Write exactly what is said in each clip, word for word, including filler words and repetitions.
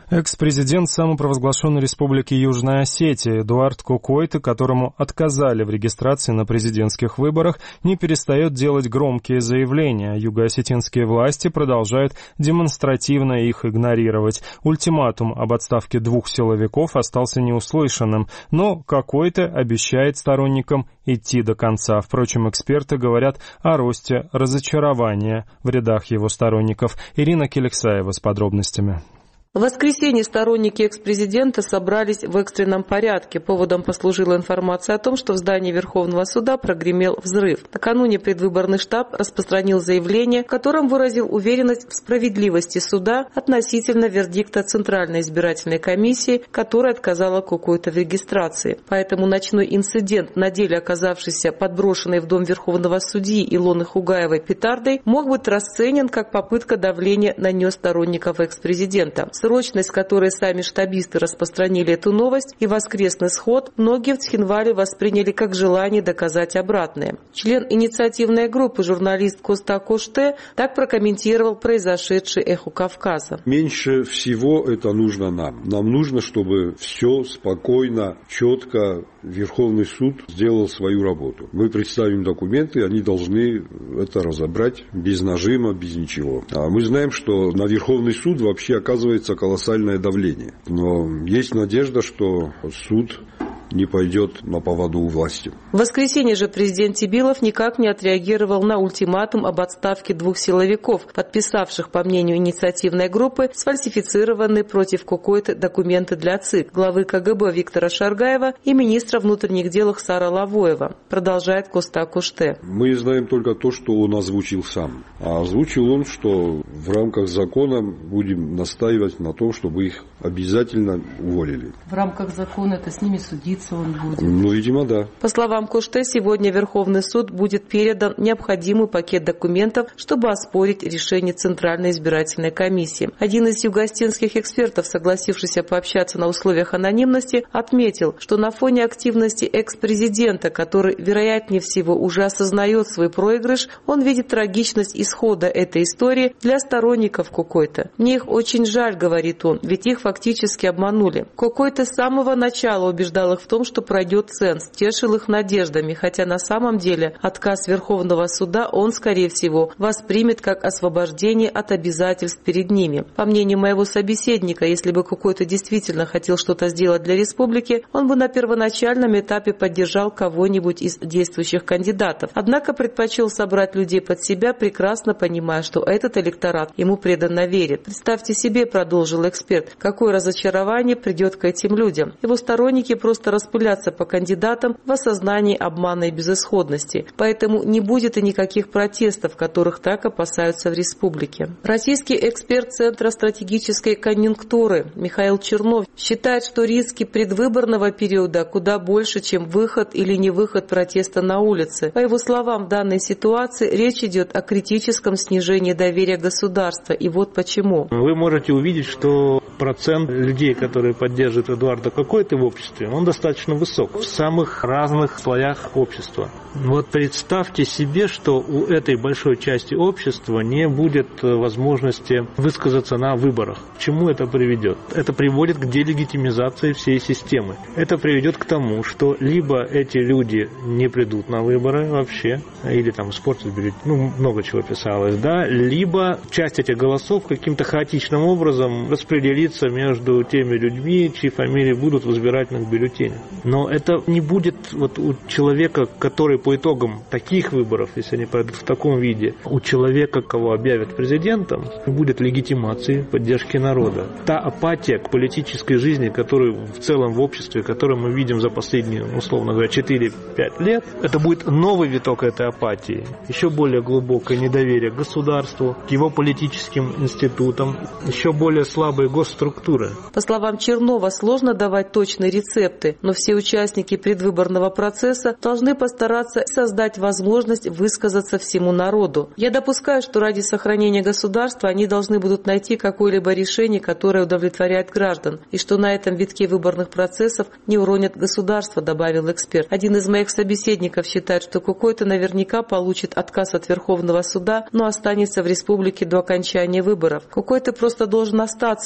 Экс-президент самопровозглашенной республики Южная Осетия Эдуард Кокойты, которому отказали в регистрации на президентских выборах, не перестает делать громкие заявления. Юго-осетинские власти продолжают демонстративно их игнорировать. Ультиматум об отставке двух силовиков остался неуслышанным, но Кокойты обещает сторонникам идти до конца. Впрочем, эксперты говорят о росте разочарования в рядах его сторонников. Ирина Келексаева с подробностями. В воскресенье сторонники экс-президента собрались в экстренном порядке. Поводом послужила информация о том, что в здании Верховного суда прогремел взрыв. Накануне предвыборный штаб распространил заявление, в котором выразил уверенность в справедливости суда относительно вердикта Центральной избирательной комиссии, которая отказала Кокойты в регистрации. Поэтому ночной инцидент, на деле оказавшийся подброшенной в дом Верховного судьи Илоны Хугаевой петардой, мог быть расценен как попытка давления на нее сторонников экс-президента. Срочность, с которой сами штабисты распространили эту новость, и воскресный сход многие в Цхинвале восприняли как желание доказать обратное. Член инициативной группы, журналист Коста Коште, так прокомментировал произошедшее «Эхо Кавказа». Меньше всего это нужно нам. Нам нужно, чтобы все спокойно, четко Верховный суд сделал свою работу. Мы представим документы, они должны это разобрать без нажима, без ничего. А мы знаем, что на Верховный суд вообще оказывается колоссальное давление. Но есть надежда, что суд не пойдет на поводу у власти. В воскресенье же президент Тибилов никак не отреагировал на ультиматум об отставке двух силовиков, подписавших, по мнению инициативной группы, сфальсифицированные против Кокойты документы для ЦИК, главы КГБ Виктора Шаргаева и министра внутренних дел Хсара Лавоева. Продолжает Коста Коште. Мы знаем только то, что он озвучил сам. А озвучил он, что в рамках закона будем настаивать на том, чтобы их обязательно уволили. В рамках закона это с ними судиться он будет? Ну, видимо, да. По словам Коште, сегодня Верховный суд будет передан необходимый пакет документов, чтобы оспорить решение Центральной избирательной комиссии. Один из юго-осетинских экспертов, согласившийся пообщаться на условиях анонимности, отметил, что на фоне активности экс-президента, который, вероятнее всего, уже осознает свой проигрыш, он видит трагичность исхода этой истории для сторонников Кокойты. «Мне их очень жаль», — говорит он, — «ведь их фактически обманули». Кокойты с самого начала убеждал их в том, что пройдет ценз, тешил их надеждами, хотя на самом деле отказ Верховного суда он, скорее всего, воспримет как освобождение от обязательств перед ними. По мнению моего собеседника, если бы Кокойты действительно хотел что-то сделать для республики, он бы на первоначальном этапе поддержал кого-нибудь из действующих кандидатов. Однако предпочел собрать людей под себя, прекрасно понимая, что этот электорат ему преданно верит. Представьте себе, продолжил эксперт, какое разочарование придет к этим людям. Его сторонники просто распыляться по кандидатам в осознании обмана и безысходности. Поэтому не будет и никаких протестов, которых так опасаются в республике. Российский эксперт Центра стратегической конъюнктуры Михаил Чернов считает, что риски предвыборного периода куда больше, чем выход или не выход протеста на улице. По его словам, в данной ситуации речь идет о критическом снижении доверия государства. И вот почему. Вы можете увидеть, что процент людей, которые поддерживают Эдуарда Кокойты в обществе, он достаточно высок в самых разных слоях общества. Вот представьте себе, что у этой большой части общества не будет возможности высказаться на выборах. К чему это приведет? Это приводит к делегитимизации всей системы. Это приведет к тому, что либо эти люди не придут на выборы вообще, или там испортят бюллетень, ну, много чего писалось, да, либо часть этих голосов каким-то хаотичным образом распределится между теми людьми, чьи фамилии будут в избирательных бюллетенях. Но это не будет вот у человека, который по итогам таких выборов, если они пройдут в таком виде, у человека, кого объявят президентом, будет легитимации поддержки народа. Та апатия к политической жизни, которую в целом в обществе, которую мы видим за последние, условно говоря, четыре-пять лет, это будет новый виток этой апатии, еще более глубокое недоверие к государству, к его политическим институтам, еще более слабые госструктуры. По словам Чернова, сложно давать точные рецепты, но все участники предвыборного процесса должны постараться создать возможность высказаться всему народу. Я допускаю, что ради сохранения государства они должны будут найти какое-либо решение, которое удовлетворяет граждан, и что на этом витке выборных процессов не уронят государство, добавил эксперт. Один из моих собеседников считает, что Кокойты наверняка получит отказ от Верховного суда, но останется в республике до окончания выборов. Кокойты просто должен остаться здесь для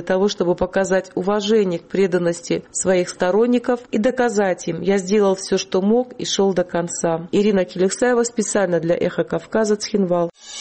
для того, чтобы показать уважение к преданности своих сторонников и доказать им: я сделал все, что мог, и шел до конца. Ирина Келексаева специально для «Эхо Кавказа», Цхинвал.